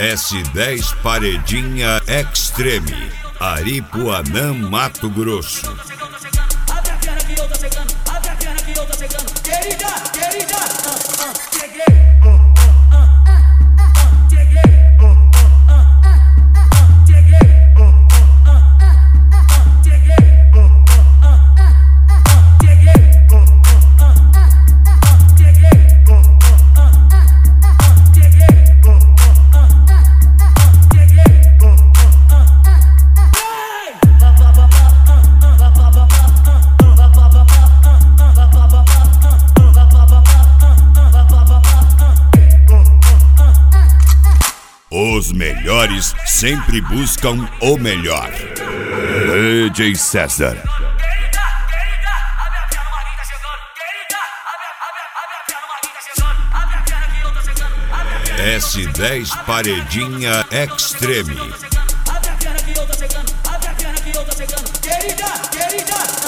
S10 Paredinha Extreme, Aripuanã, Mato Grosso. Abre a perna que eu tô chegando, abre a perna que eu tô chegando. Querida, querida, cheguei. Os melhores sempre buscam o melhor. DJ César. S10 Paredinha Extreme. Abre a perna que eu tô chegando, abre a perna que eu tô chegando. Querida, querida.